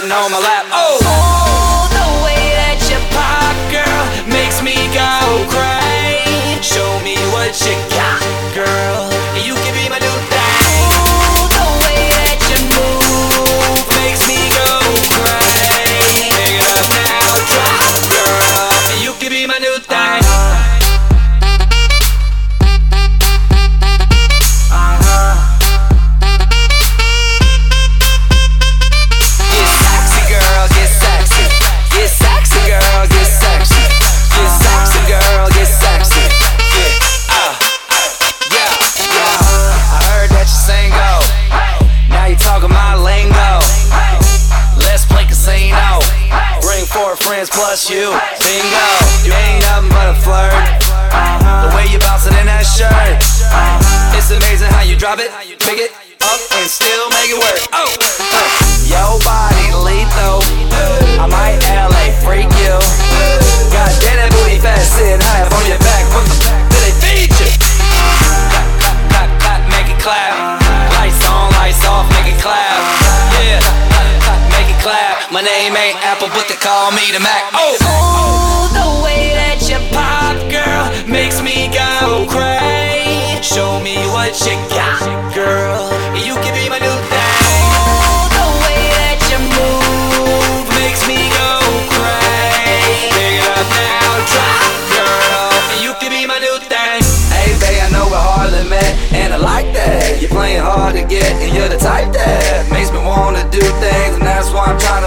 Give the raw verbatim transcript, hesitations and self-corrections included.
sitting on my lap. Oh, Oh, the way that you pop, girl, makes me go crazy. show me what you got, girl. You can be my new thing. Oh, the way that you move Makes me go crazy. Pick it up now, drop, girl. You can be my new thing. Friends plus you, bingo. You ain't nothing but a flirt. The way you bouncing in that shirt, it's amazing how you drop it, pick it up, and still make it work. Oh, uh. Yo body lethal, I might L A freak you. God damn that booty fat, sitting high up on your back. What the fuck do they feed you? Clap, clap, clap, clap, make it clap. Lights on, lights off, make it clap. Yeah, clap, clap, make it clap. My name ain't Apple, but they call me the Mac. Oh, Oh, the way that you pop, girl, makes me go crazy. show me what you got, girl. You can be my new thing. Oh, the way that you move Makes me go crazy. Pick it up now, drop, girl. You can be my new thing. Hey, babe, I know we're hardly met, and I like that. You're playing hard to get, and you're the type that makes me wanna do things, and that's why I'm trying